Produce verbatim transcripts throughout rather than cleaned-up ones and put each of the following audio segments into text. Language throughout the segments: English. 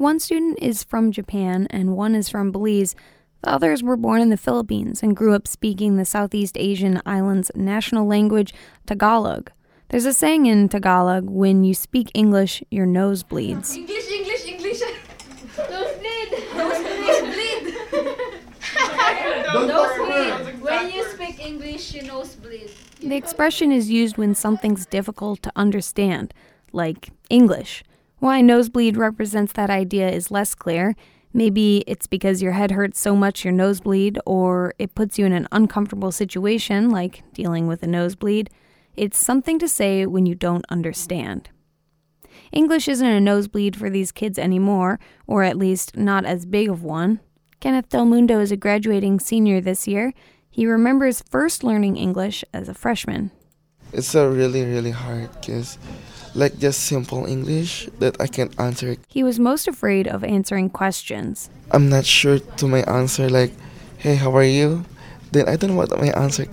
One student is from Japan and one is from Belize. The others were born in the Philippines and grew up speaking the Southeast Asian island's national language, Tagalog. There's a saying in Tagalog, when you speak English, your nose bleeds. English, English, English. Nosebleed. Nosebleed. Nosebleed. When you speak English, you nosebleed. The expression is used when something's difficult to understand, like English. Why nosebleed represents that idea is less clear. Maybe it's because your head hurts so much your nosebleed, or it puts you in an uncomfortable situation, like dealing with a nosebleed. It's something to say when you don't understand. English isn't a nosebleed for these kids anymore, or at least not as big of one. Kenneth Del Mundo is a graduating senior this year. He remembers first learning English as a freshman. It's a really, really hard because like just simple English that I can answer. He was most afraid of answering questions. I'm not sure to my answer, like, hey, how are you? Then I don't know what my answer.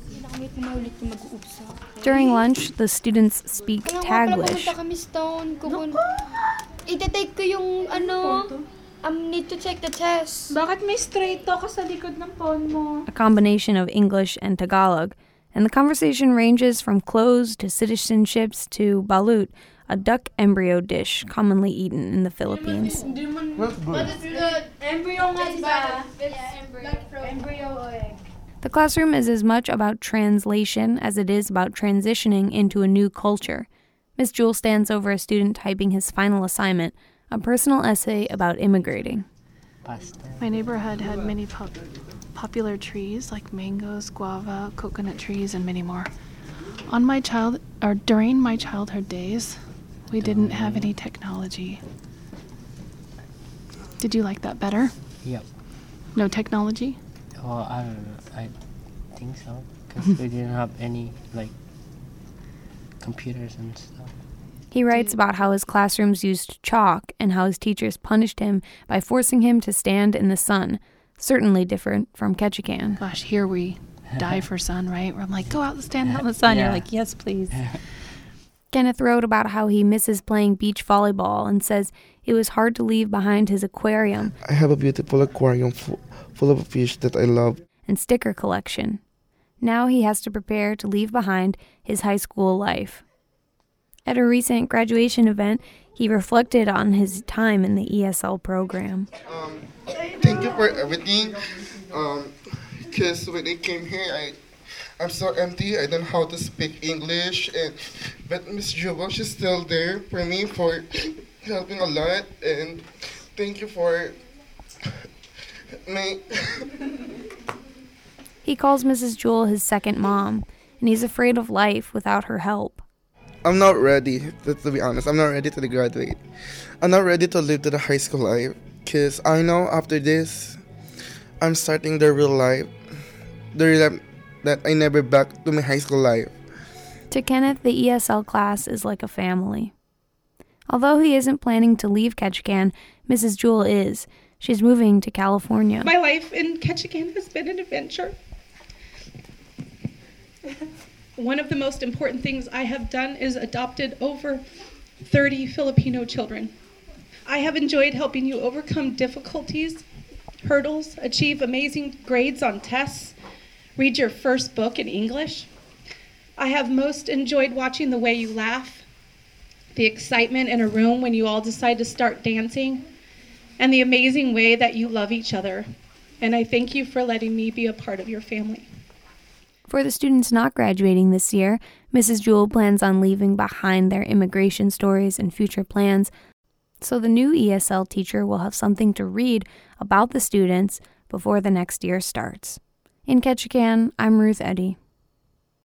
During lunch, the students speak Taglish. Ite-take ko yung ano, um, need to check the test. Bakit may straight to ka sa likod ng phone mo? A combination of English and Tagalog. And the conversation ranges from clothes to citizenships to balut, a duck embryo dish commonly eaten in the Philippines. That's good. Embryo nga ba? Embryo egg. The classroom is as much about translation as it is about transitioning into a new culture. Miss Jewell stands over a student typing his final assignment, a personal essay about immigrating. My neighborhood had many pop- popular trees like mangoes, guava, coconut trees, and many more. On my child, or during my childhood days, we didn't have any technology. Did you like that better? Yep. No technology? Well, I don't know. I think so, because we didn't have any like computers and stuff. He writes about how his classrooms used chalk and how his teachers punished him by forcing him to stand in the sun. Certainly different from Ketchikan. Gosh, here we die for sun, right? Where I'm like, go out and stand out in the sun. Yeah. You're like, yes, please. Kenneth wrote about how he misses playing beach volleyball and says it was hard to leave behind his aquarium. I have a beautiful aquarium full, full of fish that I love. And sticker collection. Now he has to prepare to leave behind his high school life. At a recent graduation event, he reflected on his time in the E S L program. Um, thank you for everything. Um, because when I came here, I, I'm so empty. I don't know how to speak English. And but Miss Jewell, she's still there for me for helping a lot. And thank you for me. He calls Missus Jewell his second mom, and he's afraid of life without her help. I'm not ready, to, to be honest. I'm not ready to graduate. I'm not ready to live to the high school life. Because I know after this, I'm starting the real life. The real life that I never back to my high school life. To Kenneth, the E S L class is like a family. Although he isn't planning to leave Ketchikan, Missus Jewell is. She's moving to California. My life in Ketchikan has been an adventure. One of the most important things I have done is adopted over thirty Filipino children. I have enjoyed helping you overcome difficulties, hurdles, achieve amazing grades on tests, read your first book in English. I have most enjoyed watching the way you laugh, the excitement in a room when you all decide to start dancing, and the amazing way that you love each other. And I thank you for letting me be a part of your family. For the students not graduating this year, Missus Jewell plans on leaving behind their immigration stories and future plans, so the new E S L teacher will have something to read about the students before the next year starts. In Ketchikan, I'm Ruth Eddy.